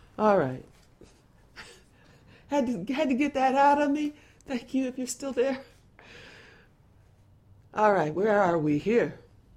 All right. Had to get that out of me. Thank you if you're still there. All right, where are we here?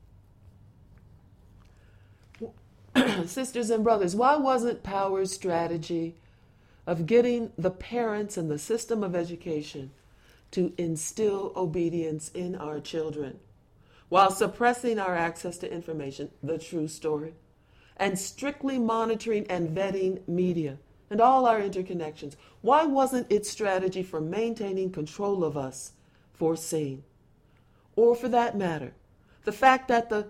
Sisters and brothers, why wasn't Power's strategy of getting the parents and the system of education to instill obedience in our children while suppressing our access to information, the true story, and strictly monitoring and vetting media and all our interconnections? Why wasn't its strategy for maintaining control of us foreseen? Or for that matter, the fact that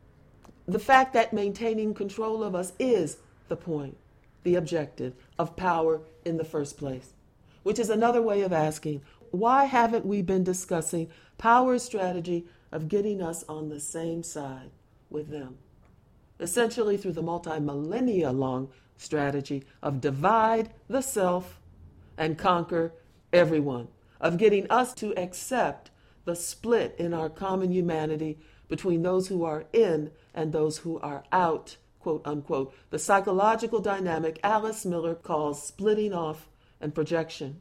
maintaining control of us is the point, the objective of power in the first place, which is another way of asking, why haven't we been discussing power's strategy of getting us on the same side with them? Essentially through the multi-millennia long strategy of divide the self and conquer everyone, of getting us to accept the split in our common humanity between those who are in and those who are out, quote unquote, the psychological dynamic Alice Miller calls splitting off and projection.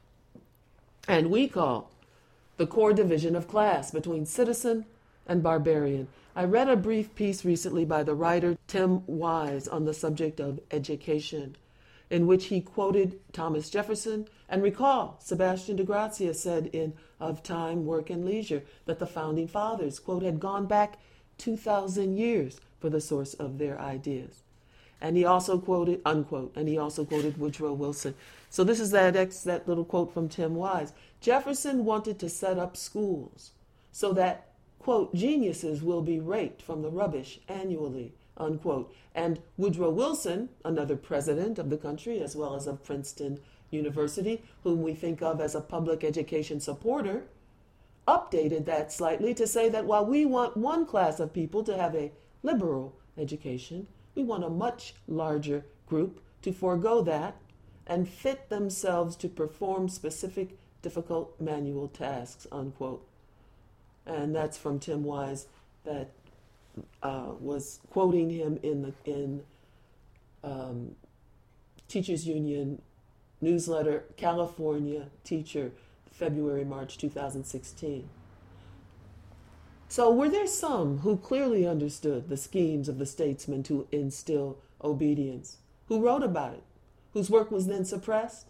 And we call the core division of class between citizen and barbarian. I read a brief piece recently by the writer Tim Wise on the subject of education, in which he quoted Thomas Jefferson, and recall Sebastian de Grazia said in Of Time, Work, and Leisure that the Founding Fathers, quote, had gone back 2,000 years for the source of their ideas. And he also quoted, unquote, and he also quoted Woodrow Wilson. So this is that little quote from Tim Wise. Jefferson wanted to set up schools so that, quote, geniuses will be raked from the rubbish annually, unquote. And Woodrow Wilson, another president of the country as well as of Princeton University, whom we think of as a public education supporter, updated that slightly to say that while we want one class of people to have a liberal education, we want a much larger group to forego that and fit themselves to perform specific difficult manual tasks, unquote. And that's from Tim Wise that was quoting him in Teachers Union newsletter, California Teacher, February, March 2016. So were there some who clearly understood the schemes of the statesmen to instill obedience, who wrote about it, whose work was then suppressed?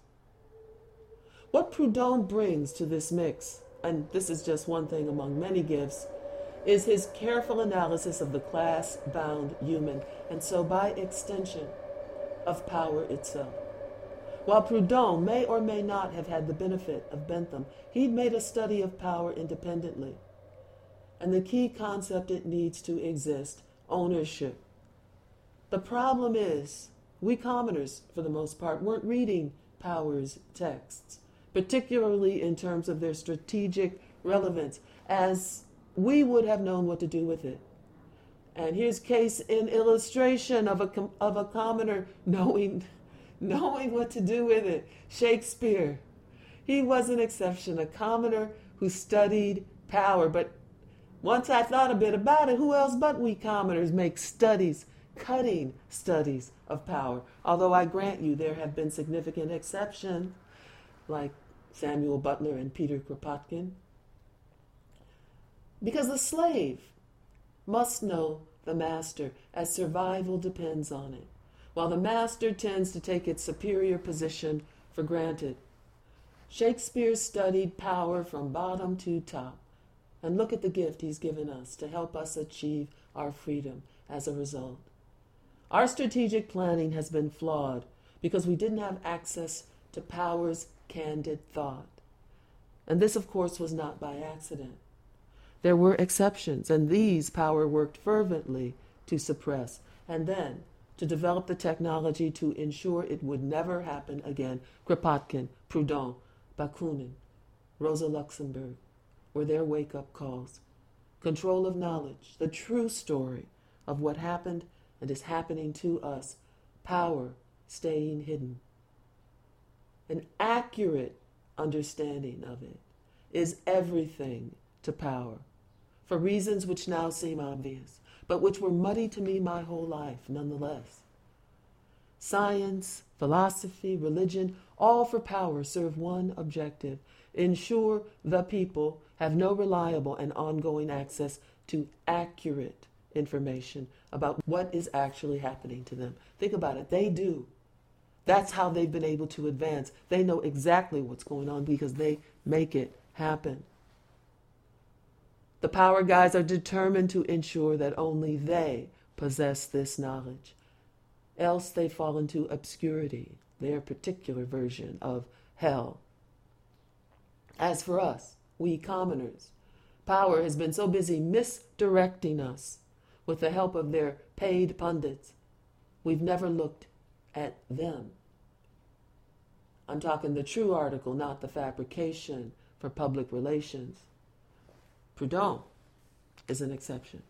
What Proudhon brings to this mix, and this is just one thing among many gifts, is his careful analysis of the class-bound human, and so by extension, of power itself. While Proudhon may or may not have had the benefit of Bentham, he'd made a study of power independently. And the key concept it needs to exist, ownership. The problem is, we commoners, for the most part, weren't reading Power's texts, particularly in terms of their strategic relevance, as we would have known what to do with it. And here's case in illustration of a commoner knowing what to do with it. Shakespeare. He was an exception, a commoner who studied power. But once I thought a bit about it, who else but we commoners make studies, cutting studies of power? Although I grant you there have been significant exceptions, like Samuel Butler and Peter Kropotkin. Because the slave must know the master, as survival depends on it, while the master tends to take its superior position for granted. Shakespeare studied power from bottom to top, and look at the gift he's given us to help us achieve our freedom as a result. Our strategic planning has been flawed because we didn't have access to power's candid thought. And this, of course, was not by accident. There were exceptions, and these Power worked fervently to suppress, and then to develop the technology to ensure it would never happen again. Kropotkin, Proudhon, Bakunin, Rosa Luxemburg were their wake-up calls. Control of knowledge, the true story of what happened and is happening to us. Power staying hidden. An accurate understanding of it is everything to power, for reasons which now seem obvious, but which were muddy to me my whole life nonetheless. Science, philosophy, religion, all for power serve one objective: ensure the people have no reliable and ongoing access to accurate information about what is actually happening to them. Think about it. They do. That's how they've been able to advance. They know exactly what's going on because they make it happen. The power guys are determined to ensure that only they possess this knowledge. Else they fall into obscurity, their particular version of hell. As for us, we commoners, power has been so busy misdirecting us with the help of their paid pundits, we've never looked at them. I'm talking the true article, not the fabrication for public relations. Proudhon is an exception.